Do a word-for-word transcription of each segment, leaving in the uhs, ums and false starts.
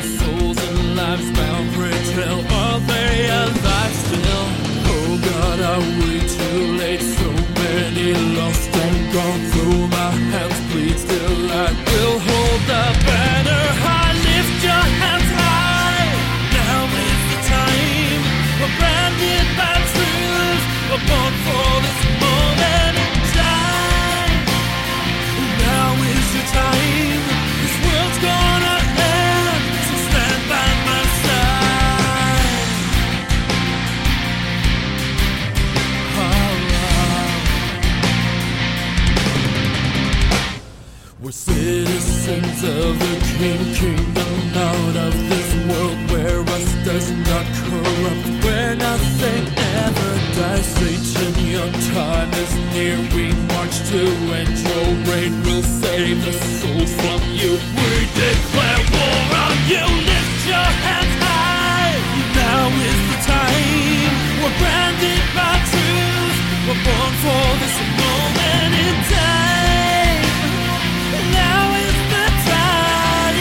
souls and lives bound, pray tell, are they alive still? Oh God, are we too late? So many lost and gone through my hands, please still I will hold the banner high, lift your hands high. Now is the time, we're branded by truth, we're born for this moment in time. Now is your time, this world's gonna end, so stand by my side. We're citizens of the King, kingdom out of this world where rust does not corrupt, where nothing ever dies. Satan, your time is near, we march to end your reign, we'll save the souls from you. We declare war on you, lift your hands high. Now is the time, we're branded by truth, we're born for this moment in time. Now is the time.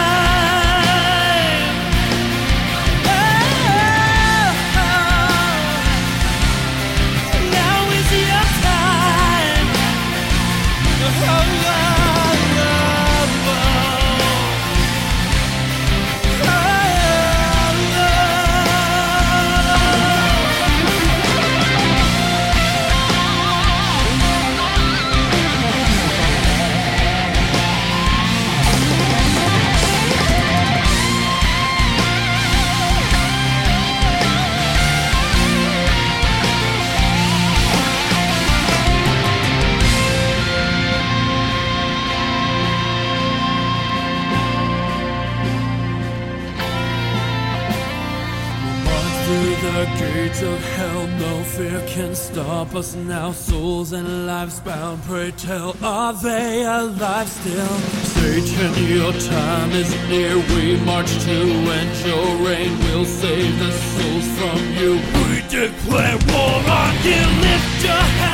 Oh, now is your time. Oh, oh, oh, oh. Through the gates of hell, no fear can stop us now. Souls and lives bound, pray tell, are they alive still? Satan, your time is near, we march to end your reign, we'll save the souls from you. We declare war on you, lift your hands.